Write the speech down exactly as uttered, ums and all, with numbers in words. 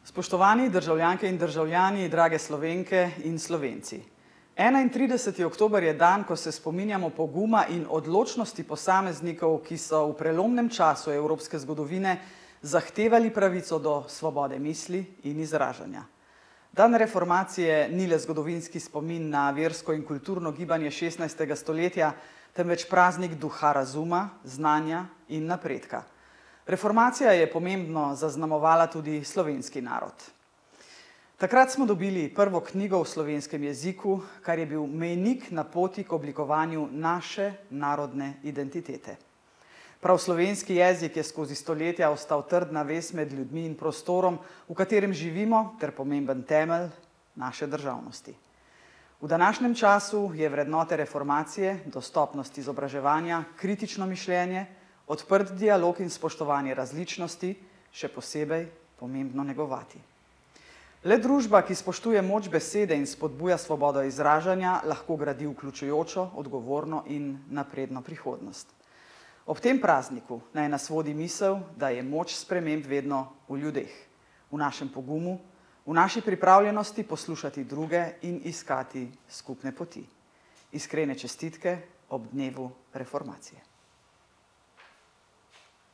Spoštovani državljanke in državljani, drage Slovenke in Slovenci. enaintrideseti oktober je dan, ko se spominjamo poguma in odločnosti posameznikov, ki so v prelomnem času evropske zgodovine zahtevali pravico do svobode misli in izražanja. Dan reformacije ni le zgodovinski spomin na versko in kulturno gibanje šestnajstega stoletja, temveč praznik duha razuma, znanja in napredka. Reformacija je pomembno zaznamovala tudi slovenski narod. Takrat smo dobili prvo knjigo v slovenskem jeziku, kar je bil mejnik na poti k oblikovanju naše narodne identitete. Prav slovenski jezik je skozi stoletja ostal trdna vez med ljudmi in prostorom, v katerem živimo, ter pomemben temelj naše državnosti. V današnjem času je vrednote reformacije, dostopnost izobraževanja, kritično mišljenje, odprt dialog in spoštovanje različnosti še posebej pomembno negovati. Le družba, ki spoštuje moč besede in spodbuja svobodo izražanja, lahko gradi vključujočo, odgovorno in napredno prihodnost. Ob tem prazniku naj nas vodi misel, da je moč sprememb vedno v ljudeh, v našem pogumu, v naši pripravljenosti poslušati druge in iskati skupne poti. Iskrene čestitke ob dnevu reformacije.